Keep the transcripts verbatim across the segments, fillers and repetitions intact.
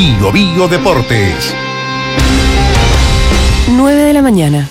Bio Bio Deportes. nueve de la mañana.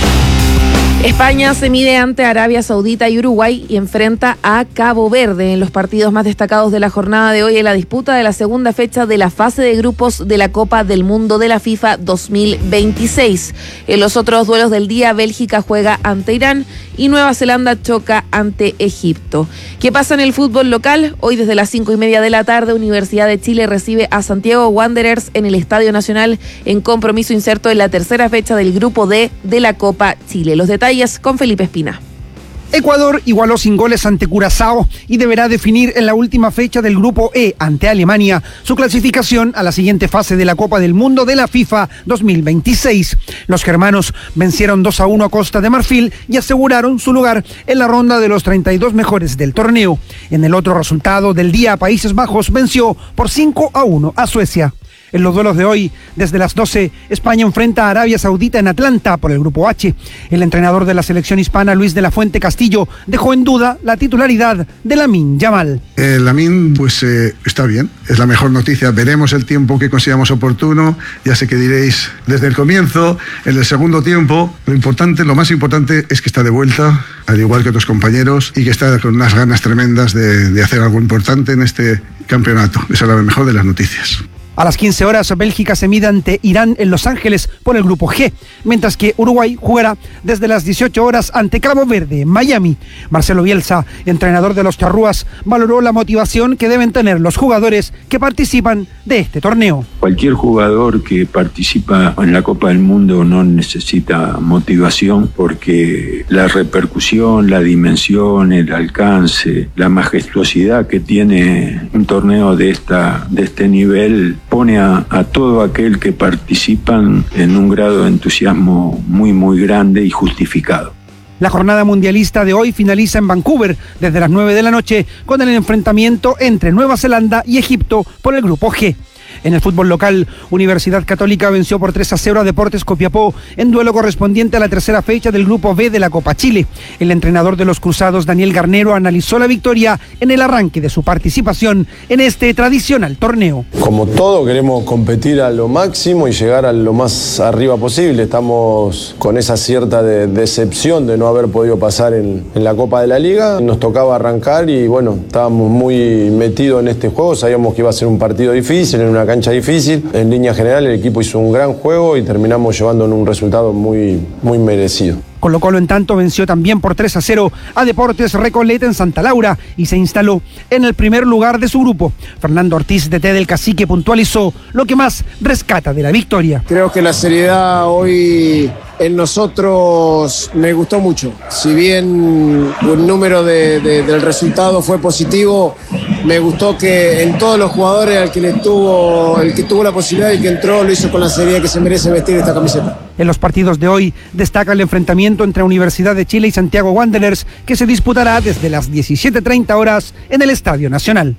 España se mide ante Arabia Saudita y Uruguay y enfrenta a Cabo Verde en los partidos más destacados de la jornada de hoy en la disputa de la segunda fecha de la fase de grupos de la Copa del Mundo de la FIFA dos mil veintiséis. En los otros duelos del día, Bélgica juega ante Irán y Nueva Zelanda choca ante Egipto. ¿Qué pasa en el fútbol local? Hoy desde las cinco y media de la tarde, Universidad de Chile recibe a Santiago Wanderers en el Estadio Nacional en compromiso inserto en la tercera fecha del Grupo D de la Copa Chile. Los detalles con Felipe Espina. Ecuador igualó sin goles ante Curazao y deberá definir en la última fecha del Grupo E ante Alemania su clasificación a la siguiente fase de la Copa del Mundo de la FIFA dos mil veintiséis. Los germanos vencieron dos a uno a Costa de Marfil y aseguraron su lugar en la ronda de los treinta y dos mejores del torneo. En el otro resultado del día, Países Bajos venció por cinco a uno a Suecia. En los duelos de hoy, desde las doce, España enfrenta a Arabia Saudita en Atlanta por el Grupo H. El entrenador de la selección hispana, Luis de la Fuente Castillo, dejó en duda la titularidad de Lamine Yamal. Eh, Lamine, pues eh, está bien, es la mejor noticia. Veremos el tiempo que consideramos oportuno. Ya sé que diréis desde el comienzo, en el segundo tiempo. Lo importante, lo más importante es que está de vuelta, al igual que otros compañeros, y que está con unas ganas tremendas de, de hacer algo importante en este campeonato. Esa es la mejor de las noticias. A las quince horas, Bélgica se mide ante Irán en Los Ángeles por el Grupo G, mientras que Uruguay jugará desde las dieciocho horas ante Cabo Verde, en Miami. Marcelo Bielsa, entrenador de los charrúas, valoró la motivación que deben tener los jugadores que participan de este torneo. Cualquier jugador que participa en la Copa del Mundo no necesita motivación porque la repercusión, la dimensión, el alcance, la majestuosidad que tiene un torneo de, esta, de este nivel pone a, a todo aquel que participan en un grado de entusiasmo muy muy grande y justificado. La jornada mundialista de hoy finaliza en Vancouver desde las nueve de la noche con el enfrentamiento entre Nueva Zelanda y Egipto por el Grupo G. En el fútbol local, Universidad Católica venció por tres a cero a Deportes Copiapó en duelo correspondiente a la tercera fecha del Grupo B de la Copa Chile. El entrenador de los Cruzados, Daniel Garnero, analizó la victoria en el arranque de su participación en este tradicional torneo. Como todo, queremos competir a lo máximo y llegar a lo más arriba posible. Estamos con esa cierta de decepción de no haber podido pasar en, en la Copa de la Liga. Nos tocaba arrancar y bueno, estábamos muy metidos en este juego. Sabíamos que iba a ser un partido difícil, en una cancha difícil. En línea general, el equipo hizo un gran juego y terminamos llevando un resultado muy, muy merecido. Colo Colo, en tanto, venció también por tres a cero a Deportes Recoleta en Santa Laura y se instaló en el primer lugar de su grupo. Fernando Ortiz, D T del Cacique, puntualizó lo que más rescata de la victoria. Creo que la seriedad hoy en nosotros me gustó mucho. Si bien el número de, de, del resultado fue positivo, me gustó que en todos los jugadores al que le tuvo, el que tuvo la posibilidad y que entró lo hizo con la seriedad que se merece vestir esta camiseta. En los partidos de hoy destaca el enfrentamiento entre Universidad de Chile y Santiago Wanderers, que se disputará desde las diecisiete treinta horas en el Estadio Nacional.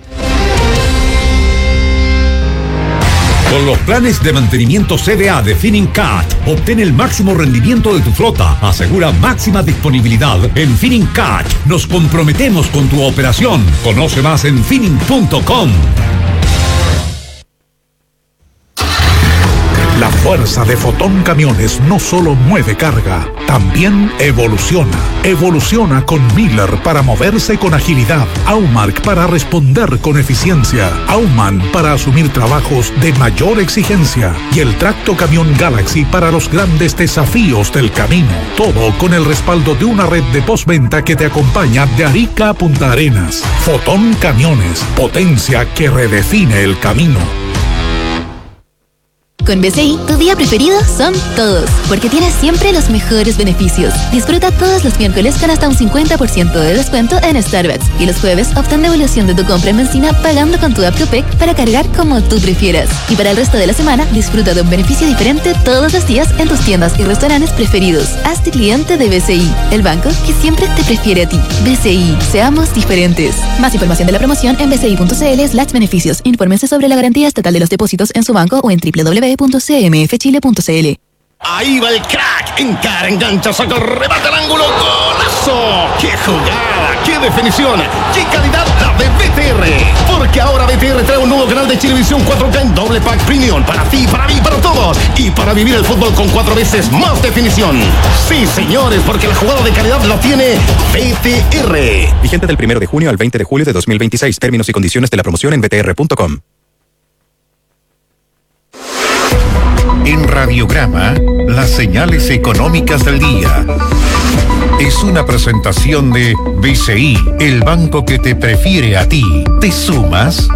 Con los planes de mantenimiento C D A de Finincat, obtén el máximo rendimiento de tu flota. Asegura máxima disponibilidad. En Finincat nos comprometemos con tu operación. Conoce más en finin punto com. La fuerza de Fotón Camiones no solo mueve carga, también evoluciona. Evoluciona con Miller para moverse con agilidad, Aumark para responder con eficiencia, Auman para asumir trabajos de mayor exigencia y el Tracto Camión Galaxy para los grandes desafíos del camino. Todo con el respaldo de una red de postventa que te acompaña de Arica a Punta Arenas. Fotón Camiones, potencia que redefine el camino. Con B C I, tu día preferido son todos, porque tienes siempre los mejores beneficios. Disfruta todos los miércoles con hasta un cincuenta por ciento de descuento en Starbucks y los jueves obtén devolución de tu compra en benzina pagando con tu app Copec para cargar como tú prefieras. Y para el resto de la semana, disfruta de un beneficio diferente todos los días en tus tiendas y restaurantes preferidos. Hazte cliente de B C I, el banco que siempre te prefiere a ti. B C I, seamos diferentes. Más información de la promoción en bci.cl slash beneficios. Infórmense sobre la garantía estatal de los depósitos en su banco o en doble u doble u doble u punto c m f chile punto c l. Ahí va el crack, encara, engancha, saca el remate al ángulo, ¡golazo! ¡Qué jugada! ¡Qué definición! ¡Qué calidad la de B T R! Porque ahora B T R trae un nuevo canal de Chilevisión cuatro K en doble pack premium para ti, para mí, para todos y para vivir el fútbol con cuatro veces más definición. Sí, señores, porque la jugada de calidad la tiene B T R. Vigente del primero de junio al veinte de julio de dos mil veintiséis. Términos y condiciones de la promoción en b t r punto com. En Radiograma, las señales económicas del día. Es una presentación de B C I, el banco que te prefiere a ti. ¿Te sumas?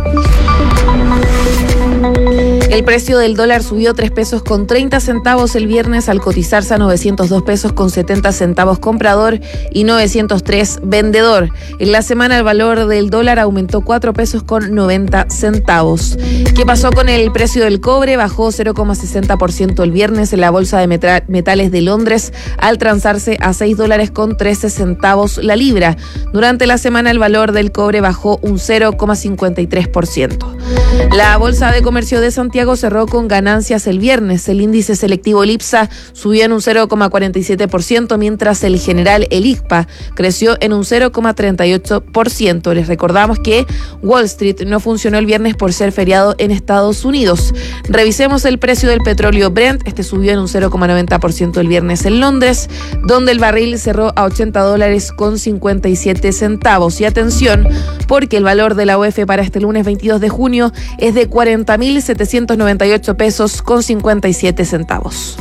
El precio del dólar subió tres pesos con treinta centavos el viernes al cotizarse a novecientos dos pesos con setenta centavos comprador y novecientos tres vendedor. En la semana el valor del dólar aumentó cuatro pesos con noventa centavos. ¿Qué pasó con el precio del cobre? Bajó cero coma sesenta por ciento el viernes en la bolsa de metales de Londres al transarse a seis dólares con trece centavos la libra. Durante la semana el valor del cobre bajó un cero coma cincuenta y tres por ciento. La Bolsa de Comercio de Santiago cerró con ganancias el viernes. El índice selectivo Lipsa subió en un cero coma cuarenta y siete por ciento, mientras el general el I C P A creció en un cero coma treinta y ocho por ciento. Les recordamos que Wall Street no funcionó el viernes por ser feriado en Estados Unidos. Revisemos el precio del petróleo Brent. Este subió en un cero coma noventa por ciento el viernes en Londres, donde el barril cerró a ochenta dólares con cincuenta y siete centavos. Y atención, porque el valor de la U F para este lunes veintidós de junio es de cuarenta mil setecientos noventa y ocho pesos con cincuenta y siete centavos.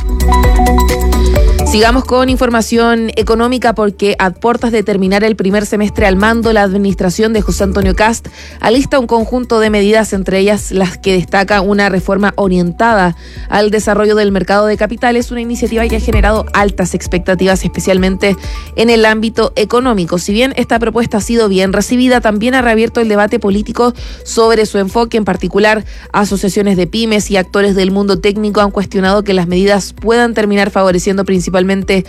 Sigamos con información económica porque a puertas de terminar el primer semestre al mando, la administración de José Antonio Kast alista un conjunto de medidas, entre ellas las que destaca una reforma orientada al desarrollo del mercado de capitales, una iniciativa que ha generado altas expectativas, especialmente en el ámbito económico. Si bien esta propuesta ha sido bien recibida, también ha reabierto el debate político sobre su enfoque. En particular, asociaciones de pymes y actores del mundo técnico han cuestionado que las medidas puedan terminar favoreciendo principalmente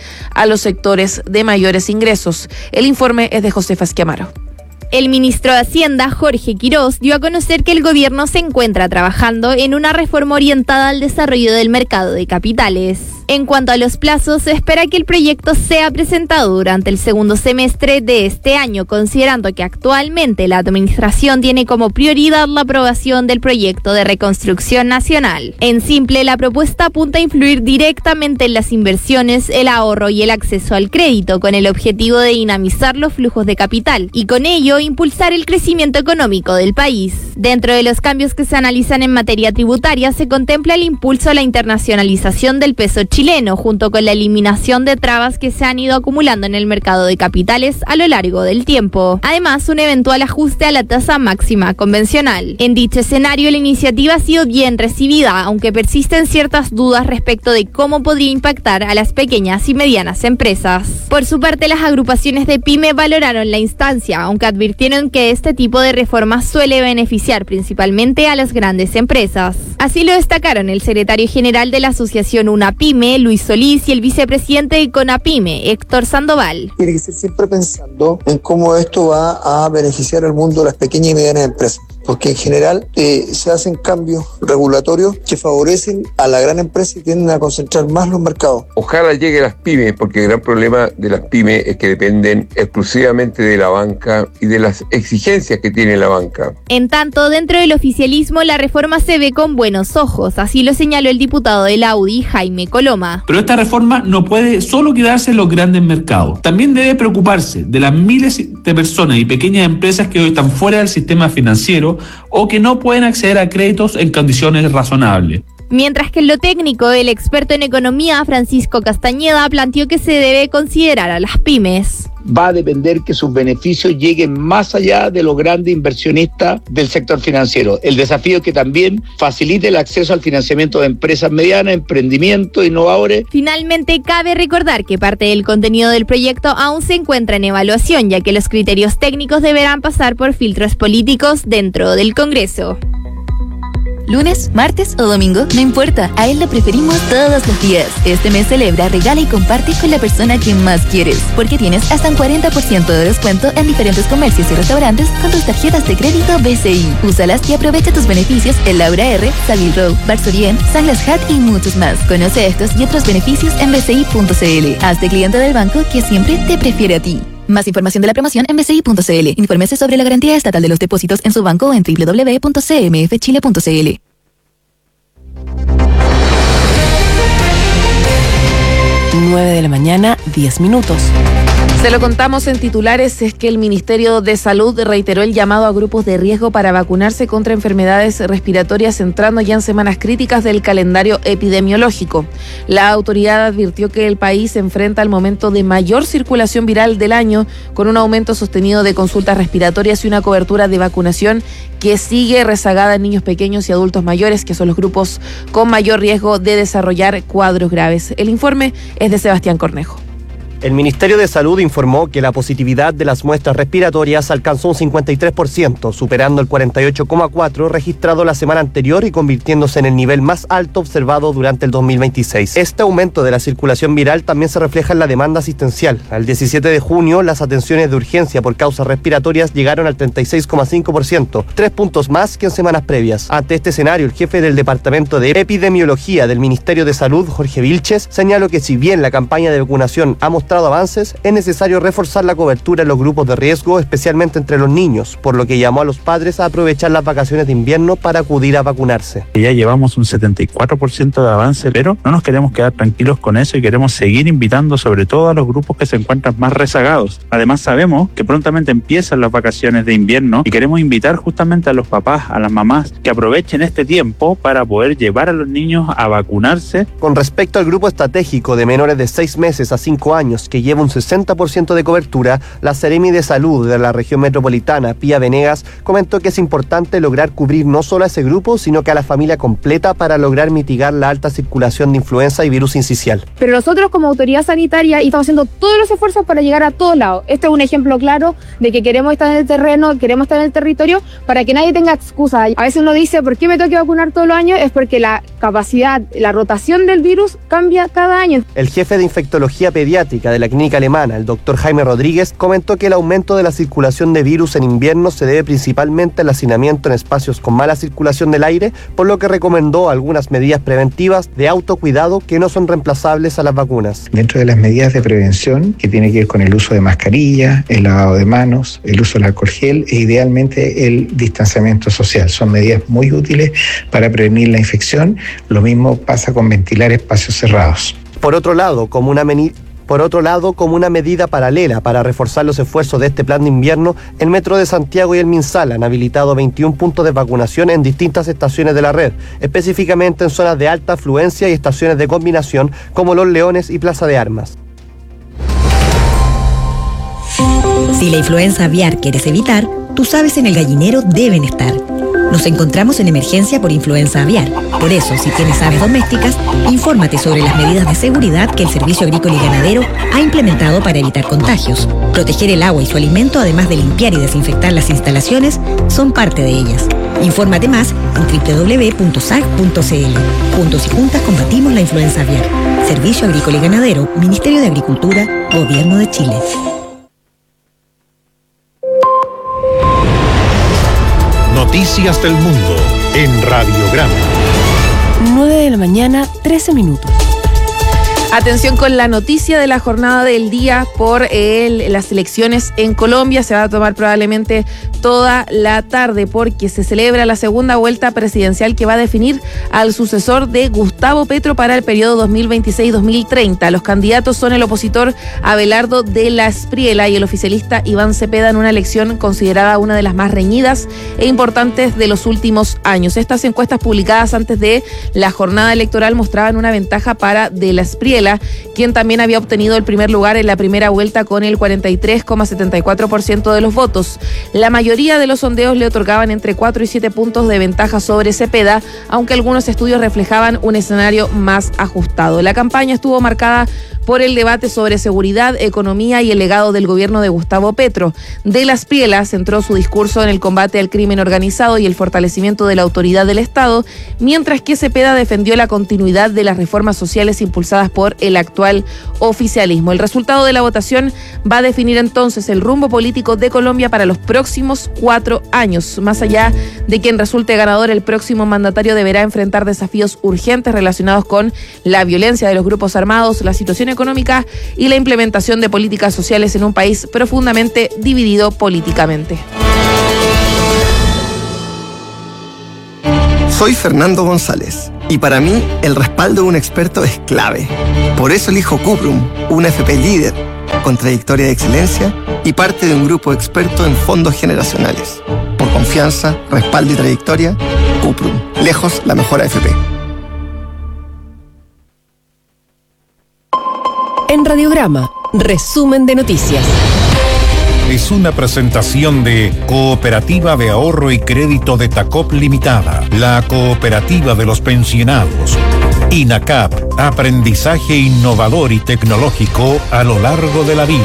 a los sectores de mayores ingresos. El informe es de Josefa Esquiamaro. El ministro de Hacienda, Jorge Quirós, dio a conocer que el gobierno se encuentra trabajando en una reforma orientada al desarrollo del mercado de capitales. En cuanto a los plazos, se espera que el proyecto sea presentado durante el segundo semestre de este año, considerando que actualmente la administración tiene como prioridad la aprobación del proyecto de reconstrucción nacional. En simple, la propuesta apunta a influir directamente en las inversiones, el ahorro y el acceso al crédito, con el objetivo de dinamizar los flujos de capital y con ello impulsar el crecimiento económico del país. Dentro de los cambios que se analizan en materia tributaria, se contempla el impulso a la internacionalización del peso chileno, junto con la eliminación de trabas que se han ido acumulando en el mercado de capitales a lo largo del tiempo. Además, un eventual ajuste a la tasa máxima convencional. En dicho escenario, la iniciativa ha sido bien recibida, aunque persisten ciertas dudas respecto de cómo podría impactar a las pequeñas y medianas empresas. Por su parte, las agrupaciones de pyme valoraron la instancia, aunque advirtieron que este tipo de reformas suele beneficiar principalmente a las grandes empresas. Así lo destacaron el secretario general de la asociación UNAPYME, Luis Solís, y el vicepresidente de CONAPYME, Héctor Sandoval. Tiene que ser siempre pensando en cómo esto va a beneficiar al mundo de las pequeñas y medianas empresas, porque en general eh, se hacen cambios regulatorios que favorecen a la gran empresa y tienden a concentrar más los mercados. Ojalá llegue a las pymes, porque el gran problema de las pymes es que dependen exclusivamente de la banca y de las exigencias que tiene la banca. En tanto, dentro del oficialismo, la reforma se ve con buenos ojos, así lo señaló el diputado del A U D I, Jaime Coloma. Pero esta reforma no puede solo quedarse en los grandes mercados, también debe preocuparse de las miles de personas y pequeñas empresas que hoy están fuera del sistema financiero o que no pueden acceder a créditos en condiciones razonables. Mientras que en lo técnico, el experto en economía, Francisco Castañeda, planteó que se debe considerar a las pymes. Va a depender que sus beneficios lleguen más allá de los grandes inversionistas del sector financiero. El desafío es que también facilite el acceso al financiamiento de empresas medianas, emprendimientos, innovadores. Finalmente, cabe recordar que parte del contenido del proyecto aún se encuentra en evaluación, ya que los criterios técnicos deberán pasar por filtros políticos dentro del Congreso. Lunes, martes o domingo, no importa, a él lo preferimos todos los días. Este mes celebra, regala y comparte con la persona que más quieres, porque tienes hasta un cuarenta por ciento de descuento en diferentes comercios y restaurantes con tus tarjetas de crédito B C I. Úsalas y aprovecha tus beneficios en Laura R, Savile Row, Barsorién, Sunglass Hut y muchos más. Conoce estos y otros beneficios en b c i punto c l. Hazte cliente del banco que siempre te prefiere a ti. Más información de la promoción en b c i punto c l. Infórmese sobre la garantía estatal de los depósitos en su banco o en doble u doble u doble u punto c m f chile punto c l. nueve de la mañana, diez minutos. Se lo contamos en titulares, es que el Ministerio de Salud reiteró el llamado a grupos de riesgo para vacunarse contra enfermedades respiratorias entrando ya en semanas críticas del calendario epidemiológico. La autoridad advirtió que el país se enfrenta al momento de mayor circulación viral del año, con un aumento sostenido de consultas respiratorias y una cobertura de vacunación que sigue rezagada en niños pequeños y adultos mayores, que son los grupos con mayor riesgo de desarrollar cuadros graves. El informe es de Sebastián Cornejo. El Ministerio de Salud informó que la positividad de las muestras respiratorias alcanzó un cincuenta y tres por ciento, superando el cuarenta y ocho coma cuatro por ciento registrado la semana anterior y convirtiéndose en el nivel más alto observado durante el dos mil veintiséis. Este aumento de la circulación viral también se refleja en la demanda asistencial. Al diecisiete de junio, las atenciones de urgencia por causas respiratorias llegaron al treinta y seis coma cinco por ciento, tres puntos más que en semanas previas. Ante este escenario, el jefe del Departamento de Epidemiología del Ministerio de Salud, Jorge Vilches, señaló que si bien la campaña de vacunación ha mostrado avances, es necesario reforzar la cobertura en los grupos de riesgo, especialmente entre los niños, por lo que llamó a los padres a aprovechar las vacaciones de invierno para acudir a vacunarse. Ya llevamos un setenta y cuatro por ciento de avance, pero no nos queremos quedar tranquilos con eso y queremos seguir invitando sobre todo a los grupos que se encuentran más rezagados. Además, sabemos que prontamente empiezan las vacaciones de invierno y queremos invitar justamente a los papás, a las mamás, que aprovechen este tiempo para poder llevar a los niños a vacunarse. Con respecto al grupo estratégico de menores de seis meses a cinco años, que lleva un sesenta por ciento de cobertura, la Seremi de Salud de la región metropolitana, Pía Venegas, comentó que es importante lograr cubrir no solo a ese grupo, sino que a la familia completa para lograr mitigar la alta circulación de influenza y virus sincicial. Pero nosotros como autoridad sanitaria estamos haciendo todos los esfuerzos para llegar a todos lados. Este es un ejemplo claro de que queremos estar en el terreno, queremos estar en el territorio para que nadie tenga excusa. A veces uno dice, ¿por qué me tengo que vacunar todos los años? Es porque la capacidad, la rotación del virus cambia cada año. El jefe de infectología pediátrica de la clínica alemana, el doctor Jaime Rodríguez, comentó que el aumento de la circulación de virus en invierno se debe principalmente al hacinamiento en espacios con mala circulación del aire, por lo que recomendó algunas medidas preventivas de autocuidado que no son reemplazables a las vacunas. Dentro de las medidas de prevención, que tiene que ver con el uso de mascarilla, el lavado de manos, el uso del alcohol gel e idealmente el distanciamiento social, son medidas muy útiles para prevenir la infección. Lo mismo pasa con ventilar espacios cerrados. Por otro lado, como una medida Por otro lado, como una medida paralela para reforzar los esfuerzos de este plan de invierno, el Metro de Santiago y el MinSal han habilitado veintiún puntos de vacunación en distintas estaciones de la red, específicamente en zonas de alta afluencia y estaciones de combinación como Los Leones y Plaza de Armas. Si la influenza aviar quieres evitar, tus aves en el gallinero deben estar. Nos encontramos en emergencia por influenza aviar. Por eso, si tienes aves domésticas, infórmate sobre las medidas de seguridad que el Servicio Agrícola y Ganadero ha implementado para evitar contagios. Proteger el agua y su alimento, además de limpiar y desinfectar las instalaciones, son parte de ellas. Infórmate más en doble u doble u doble u punto s a g punto c l. Juntos y juntas combatimos la influenza aviar. Servicio Agrícola y Ganadero, Ministerio de Agricultura, Gobierno de Chile. Noticias del Mundo en Radiograma. nueve de la mañana, trece minutos. Atención con la noticia de la jornada del día por el, las elecciones en Colombia. Se va a tomar probablemente toda la tarde porque se celebra la segunda vuelta presidencial que va a definir al sucesor de Gustavo Petro para el periodo dos mil veintiséis dos mil treinta. Los candidatos son el opositor Abelardo de la Espriella y el oficialista Iván Cepeda en una elección considerada una de las más reñidas e importantes de los últimos años. Estas encuestas publicadas antes de la jornada electoral mostraban una ventaja para de la Espriella, quien también había obtenido el primer lugar en la primera vuelta con el cuarenta y tres coma setenta y cuatro por ciento de los votos. La mayoría de los sondeos le otorgaban entre cuatro y siete puntos de ventaja sobre Cepeda, aunque algunos estudios reflejaban un escenario más ajustado. La campaña estuvo marcada por el debate sobre seguridad, economía y el legado del gobierno de Gustavo Petro. De las Prielas centró su discurso en el combate al crimen organizado y el fortalecimiento de la autoridad del Estado, mientras que Cepeda defendió la continuidad de las reformas sociales impulsadas por el actual oficialismo. El resultado de la votación va a definir entonces el rumbo político de Colombia para los próximos cuatro años. Más allá de quien resulte ganador, el próximo mandatario deberá enfrentar desafíos urgentes relacionados con la violencia de los grupos armados, la situación económica y la implementación de políticas sociales en un país profundamente dividido políticamente. Soy Fernando González y para mí el respaldo de un experto es clave. Por eso elijo Cuprum, una F P líder, con trayectoria de excelencia y parte de un grupo experto en fondos generacionales. Por confianza, respaldo y trayectoria, Cuprum, lejos la mejor A F P. En Radiograma, resumen de noticias. Es una presentación de Cooperativa de Ahorro y Crédito de Tacop Limitada, la cooperativa de los pensionados. INACAP, aprendizaje innovador y tecnológico a lo largo de la vida.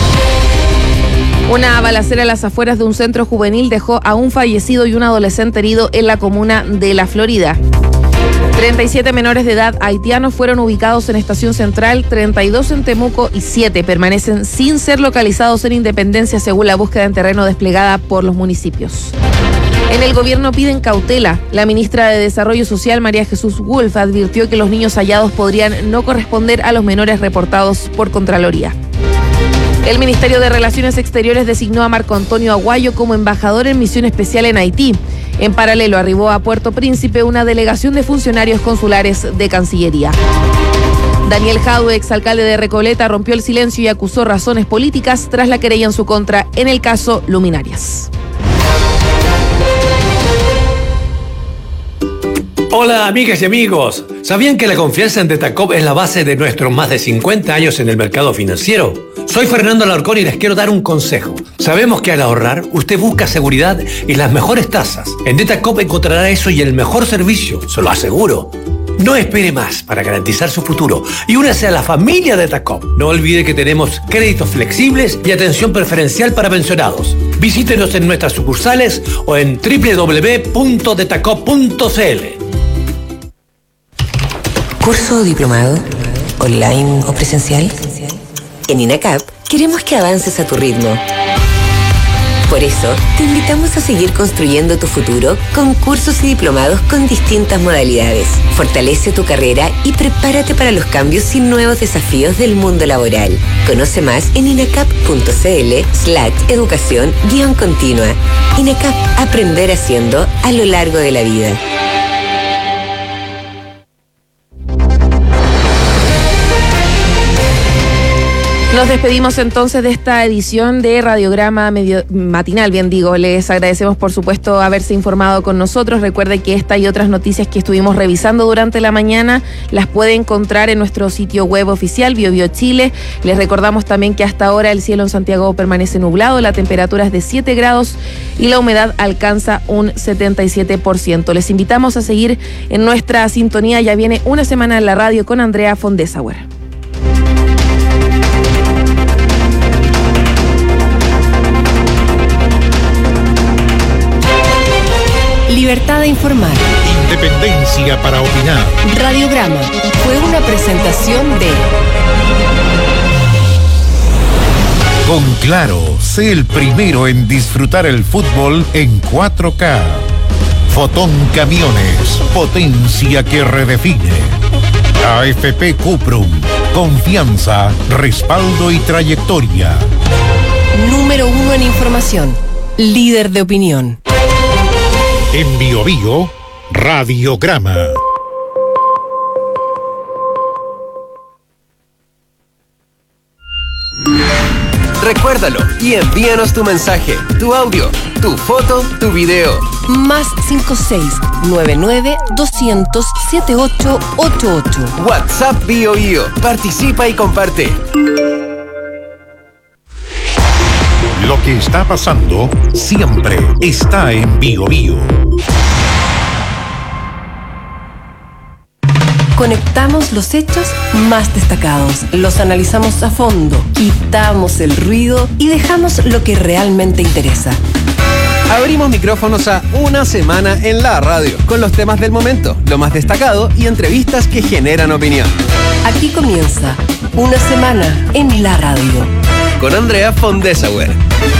Una balacera a las afueras de un centro juvenil dejó a un fallecido y un adolescente herido en la comuna de La Florida. treinta y siete menores de edad haitianos fueron ubicados en Estación Central, treinta y dos en Temuco y siete permanecen sin ser localizados en Independencia según la búsqueda en terreno desplegada por los municipios. En el gobierno piden cautela. La ministra de Desarrollo Social, María Jesús Wolf, advirtió que los niños hallados podrían no corresponder a los menores reportados por Contraloría. El Ministerio de Relaciones Exteriores designó a Marco Antonio Aguayo como embajador en misión especial en Haití. En paralelo, arribó a Puerto Príncipe una delegación de funcionarios consulares de Cancillería. Daniel Jadue, exalcalde de Recoleta, rompió el silencio y acusó razones políticas tras la querella en su contra en el caso Luminarias. Hola amigas y amigos, ¿sabían que la confianza en Detacop es la base de nuestros más de cincuenta años en el mercado financiero? Soy Fernando Alarcón y les quiero dar un consejo. Sabemos que al ahorrar, usted busca seguridad y las mejores tasas. En Detacop encontrará eso y el mejor servicio, se lo aseguro. No espere más para garantizar su futuro y únase a la familia Detacop. No olvide que tenemos créditos flexibles y atención preferencial para pensionados. Visítenos en nuestras sucursales o en doble u doble u doble u punto detacop punto c l. ¿Curso o diplomado? ¿Online o presencial? En INACAP queremos que avances a tu ritmo. Por eso, te invitamos a seguir construyendo tu futuro con cursos y diplomados con distintas modalidades. Fortalece tu carrera y prepárate para los cambios y nuevos desafíos del mundo laboral. Conoce más en inacap.cl slash educación guión continua. INACAP, aprender haciendo a lo largo de la vida. Nos despedimos entonces de esta edición de Radiograma medio, matinal, bien digo. Les agradecemos por supuesto haberse informado con nosotros. Recuerde que esta y otras noticias que estuvimos revisando durante la mañana las puede encontrar en nuestro sitio web oficial, BioBio Chile. Les recordamos también que hasta ahora el cielo en Santiago permanece nublado, la temperatura es de siete grados y la humedad alcanza un setenta y siete por ciento. Les invitamos a seguir en nuestra sintonía. Ya viene Una Semana en la Radio con Andrea Fondesauer. Libertad de informar. Independencia para opinar. Radiograma fue una presentación de... Con Claro, sé el primero en disfrutar el fútbol en cuatro K. Fotón Camiones, potencia que redefine. A F P Cuprum, confianza, respaldo y trayectoria. Número uno en información, líder de opinión. En Bio Bio, Radiograma. Recuérdalo y envíanos tu mensaje, tu audio, tu foto, tu video. Más cinco seis nueve nueve dos cero cero siete ocho ocho ocho. WhatsApp Bio Bio. Participa y comparte. Lo que está pasando siempre está en Bio Bio. Conectamos los hechos más destacados, los analizamos a fondo, quitamos el ruido y dejamos lo que realmente interesa. Abrimos micrófonos a Una Semana en la Radio, con los temas del momento, lo más destacado y entrevistas que generan opinión. Aquí comienza Una Semana en la Radio. Con Andrea Fondesauer.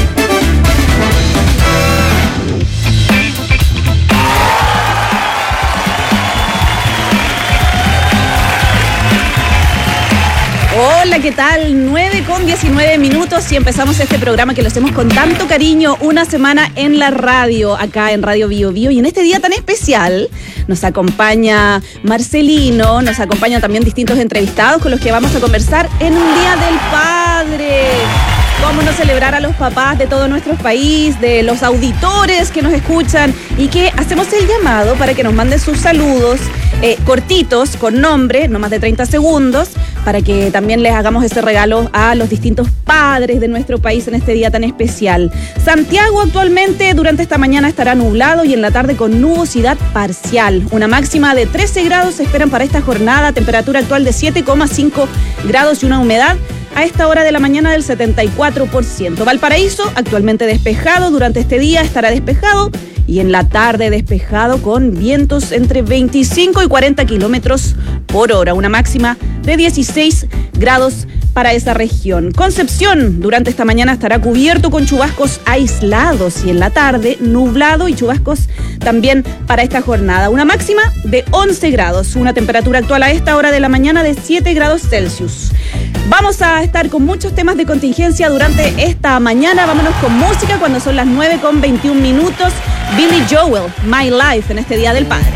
Hola, ¿qué tal? nueve con diecinueve minutos y empezamos este programa que lo hacemos con tanto cariño, Una Semana en la Radio, acá en Radio Bio Bio. Y en este día tan especial nos acompaña Marcelino, nos acompañan también distintos entrevistados con los que vamos a conversar en un Día del Padre. Cómo no celebrar a los papás de todo nuestro país, de los auditores que nos escuchan y que hacemos el llamado para que nos manden sus saludos eh, cortitos, con nombre, no más de treinta segundos, para que también les hagamos ese regalo a los distintos padres de nuestro país en este día tan especial. Santiago actualmente durante esta mañana estará nublado y en la tarde con nubosidad parcial. Una máxima de trece grados se esperan para esta jornada, temperatura actual de siete coma cinco grados y una humedad a esta hora de la mañana del setenta y cuatro por ciento. Valparaíso, actualmente despejado, durante este día estará despejado y en la tarde despejado con vientos entre veinticinco y cuarenta kilómetros por hora. Una máxima de dieciséis grados para esa región. Concepción, durante esta mañana estará cubierto con chubascos aislados y en la tarde nublado y chubascos también para esta jornada. Una máxima de once grados, una temperatura actual a esta hora de la mañana de siete grados Celsius. Vamos a estar con muchos temas de contingencia durante esta mañana. Vámonos con música cuando son las nueve con veintiún minutos. Billy Joel, My Life, en este Día del Padre.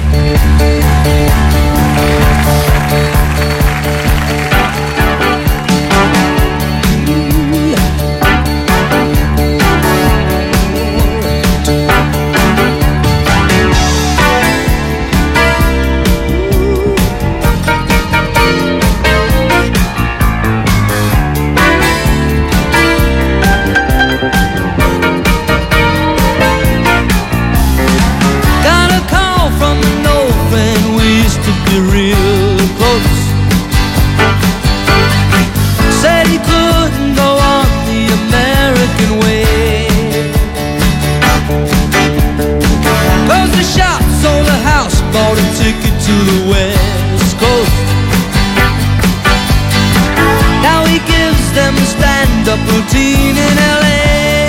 Routine in L A.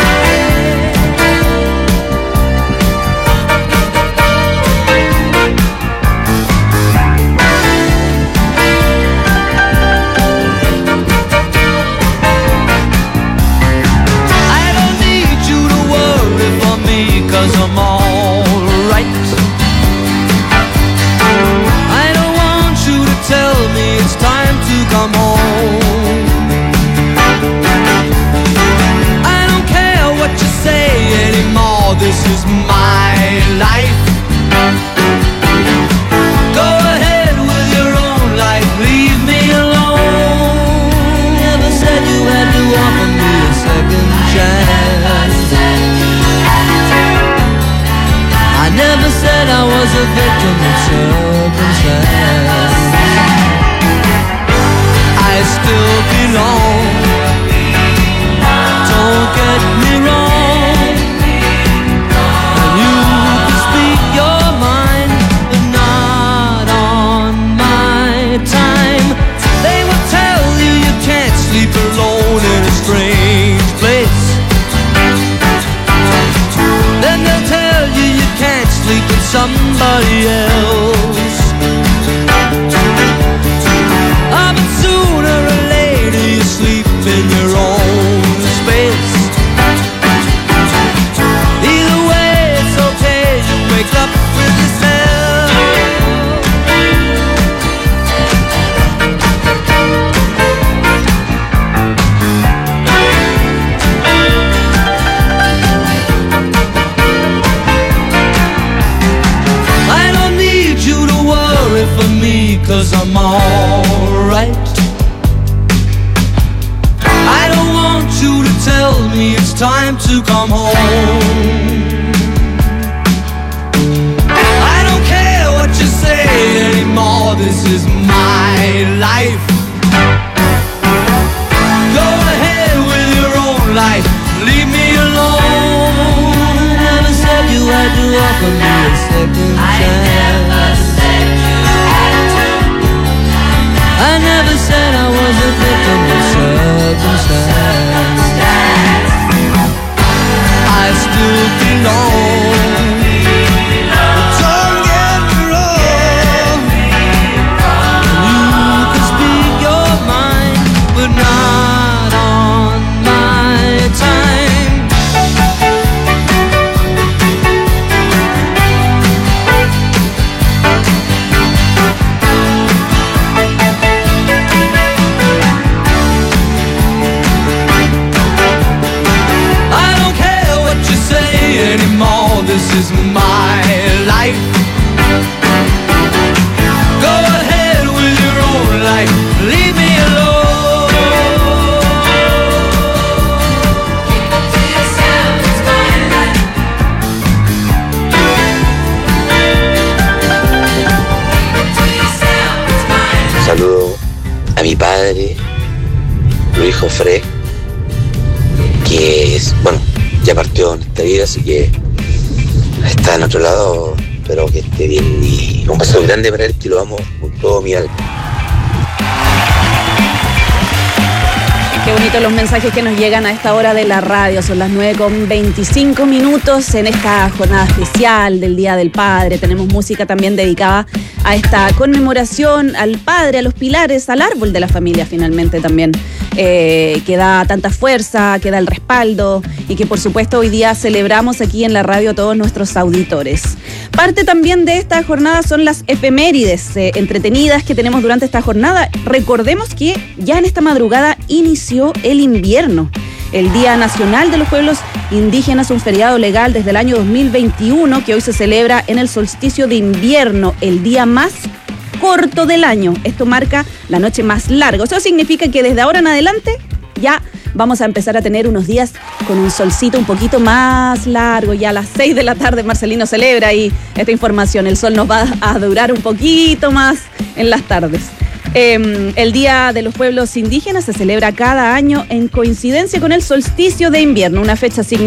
I don't need you to worry for me, 'cause I'm all right. I don't want you to tell me it's time to come home. This is my life. Go ahead with your own life, leave me alone. Never said you had to offer me a second chance. I never said I was a victim of circumstance. I still belong. Don't get me wrong. Alone in a strange place. Then they'll tell you you can't sleep with somebody else. Ah, but sooner or later you sleep in your own space. Either way it's okay, you wake up with yourself. For me, 'cause I'm alright. I don't want you to tell me it's time to come home. I don't care what you say anymore, this mi padre, Luis Jofré, que es, bueno, ya partió en esta vida, así que está en otro lado, pero que esté bien. Y un beso grande para él, que lo amo con todo mi alma. Qué bonitos los mensajes que nos llegan a esta hora de la radio. Son las nueve con veinticinco minutos en esta jornada especial del Día del Padre. Tenemos música también dedicada a esta conmemoración al padre, a los pilares, al árbol de la familia finalmente también, eh, que da tanta fuerza, que da el respaldo y que por supuesto hoy día celebramos aquí en la radio a todos nuestros auditores. Parte también de esta jornada son las efemérides eh, entretenidas que tenemos durante esta jornada. Recordemos que ya en esta madrugada inició el invierno. El Día Nacional de los Pueblos Indígenas, un feriado legal desde el año dos mil veintiuno que hoy se celebra en el solsticio de invierno, el día más corto del año. Esto marca la noche más larga. Eso significa que desde ahora en adelante ya vamos a empezar a tener unos días con un solcito un poquito más largo. Ya a las seis de la tarde Marcelino celebra ahí esta información. El sol nos va a durar un poquito más en las tardes. Eh, el Día de los Pueblos Indígenas se celebra cada año en coincidencia con el solsticio de invierno, una fecha significativa